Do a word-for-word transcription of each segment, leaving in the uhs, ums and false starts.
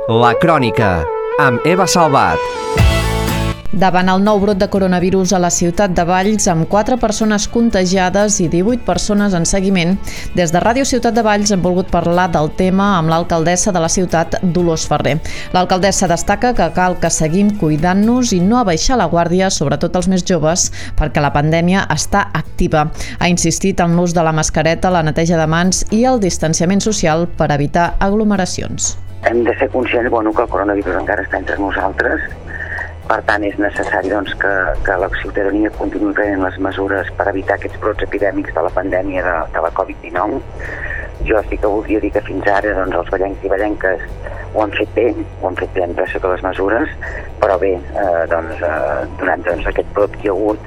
La Crònica, amb Eva Salvat. Davant el nou brot de coronavirus a la ciutat de Valls, amb quatre persones contagiades i divuit persones en seguiment, des de Ràdio Ciutat de Valls hem volgut parlar del tema amb l'alcaldessa de la ciutat, Dolors Ferrer. L'alcaldessa destaca que cal que seguim cuidant-nos i no abaixar la guàrdia, sobretot els més joves, perquè la pandèmia està activa. Ha insistit en l'ús de la mascareta, la neteja de mans i el distanciament social per evitar aglomeracions. Hem de ser conscients bueno, que el coronavirus encara està entre nosaltres. Per tant, és necessari doncs, que, que la ciutadania continuï prenent les mesures per evitar aquests brots epidèmics de la pandèmia de, de la covid dinou. Jo sí que voldria dir que fins ara doncs, els vallencs i vallenques ho han fet bé, ho han fet bé en relació a les mesures, però bé, eh, doncs, eh, durant doncs, aquest brot que hi ha hagut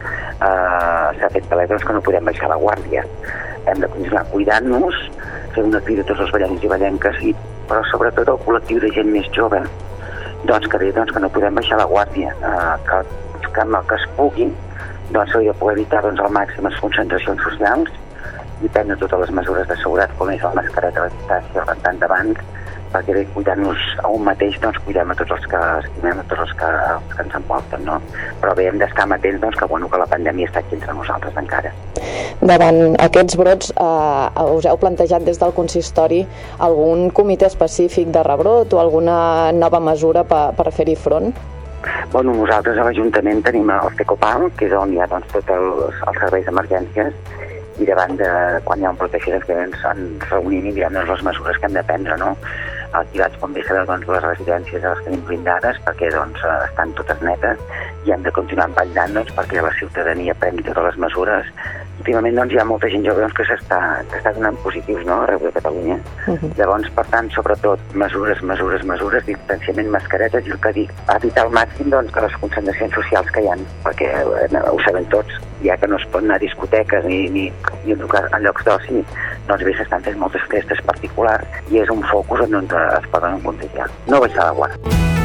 eh, s'ha fet palès doncs, que no podem baixar la guàrdia. Hem de continuar cuidant-nos, fer una crida a tots els vallencs i vallenques, i, però sobretot el col·lectiu de gent més jove, doncs que, doncs, que no podem baixar la guàrdia, eh, que, que amb el que es pugui doncs s'hauria de poder evitar doncs, al màxim les concentracions socials i prendre totes les mesures de seguretat, com és la mascareta, la distància, el rentant davant, perquè bé, cuidant-nos a un mateix, doncs cuidem a tots els que estimem, a tots els que, els que ens envolten, no? Però bé, hem d'estar amatents doncs, que, bueno, que la pandèmia està aquí entre nosaltres encara. Davant aquests brots, eh, us heu plantejat des del consistori algun comitè específic de rebrot o alguna nova mesura per, per fer-hi front? Bueno, nosaltres a l'Ajuntament tenim el FECOPAL, que és on hi ha doncs, tots els, els serveis d'emergències, i davant de quan hi ha un brot així doncs, ens reunim i mirem doncs, les mesures que hem de prendre, no? Activats, com bé sabeu, doncs, les residències les tenim blindades perquè doncs, estan totes netes i hem de continuar embatllant doncs, perquè la ciutadania prengui totes les mesures. Últimament doncs, hi ha molta gent jove doncs, que s'està donant positius, no?, arreu de Catalunya. Uh-huh. Llavors, per tant, sobretot, mesures, mesures, mesures, distanciament, mascaretes i el que dic, evitar al màxim doncs, que les concentracions socials que hi ha, perquè eh, ho sabem tots, ja que no es pot anar a discoteques ni, ni, ni a llocs d'oci, doncs bé, s'estan fent moltes festes particulars i és un focus on es poden contagiar. No baixar la guàrdia.